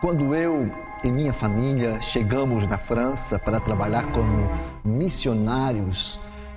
Quando eu e minha família chegamos na França para trabalhar como missionários,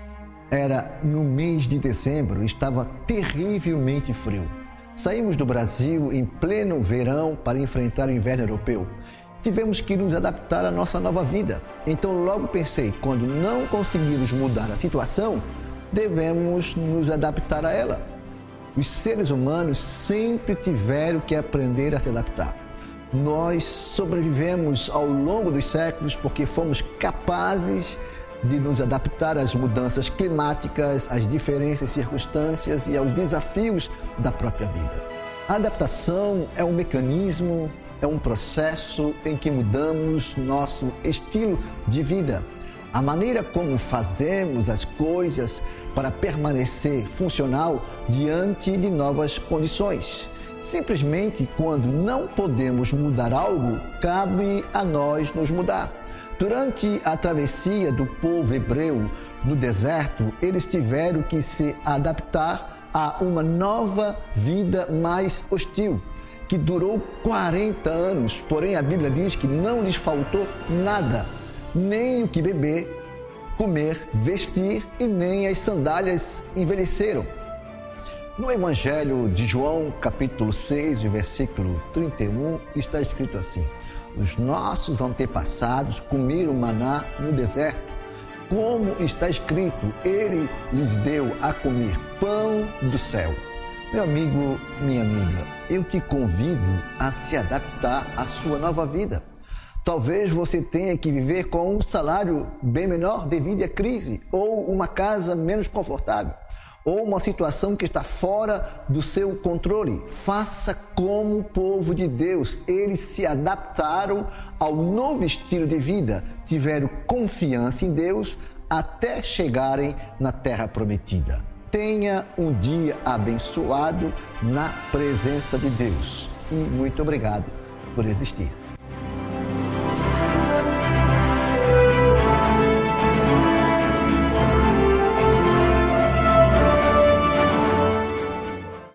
era no mês de dezembro, estava terrivelmente frio. Saímos do Brasil em pleno verão para enfrentar o inverno europeu. Tivemos que nos adaptar à nossa nova vida. Então logo pensei, quando não conseguirmos mudar a situação, devemos nos adaptar a ela. Os seres humanos sempre tiveram que aprender a se adaptar. Nós sobrevivemos ao longo dos séculos porque fomos capazes de nos adaptar às mudanças climáticas, às diferentes circunstâncias e aos desafios da própria vida. A adaptação é um mecanismo, é um processo em que mudamos nosso estilo de vida. A maneira como fazemos as coisas para permanecer funcional diante de novas condições. Simplesmente, quando não podemos mudar algo, cabe a nós nos mudar. Durante a travessia do povo hebreu no deserto, eles tiveram que se adaptar a uma nova vida mais hostil, que durou 40 anos. Porém, a Bíblia diz que não lhes faltou nada, nem o que beber, comer, vestir e nem as sandálias envelheceram. No Evangelho de João, capítulo 6, versículo 31, está escrito assim: os nossos antepassados comeram maná no deserto. Como está escrito, ele lhes deu a comer pão do céu. Meu amigo, minha amiga, eu te convido a se adaptar à sua nova vida. Talvez você tenha que viver com um salário bem menor devido à crise, ou uma casa menos confortável, ou uma situação que está fora do seu controle. Faça como o povo de Deus. Eles se adaptaram ao novo estilo de vida, tiveram confiança em Deus até chegarem na terra prometida. Tenha um dia abençoado na presença de Deus. E muito obrigado por existir.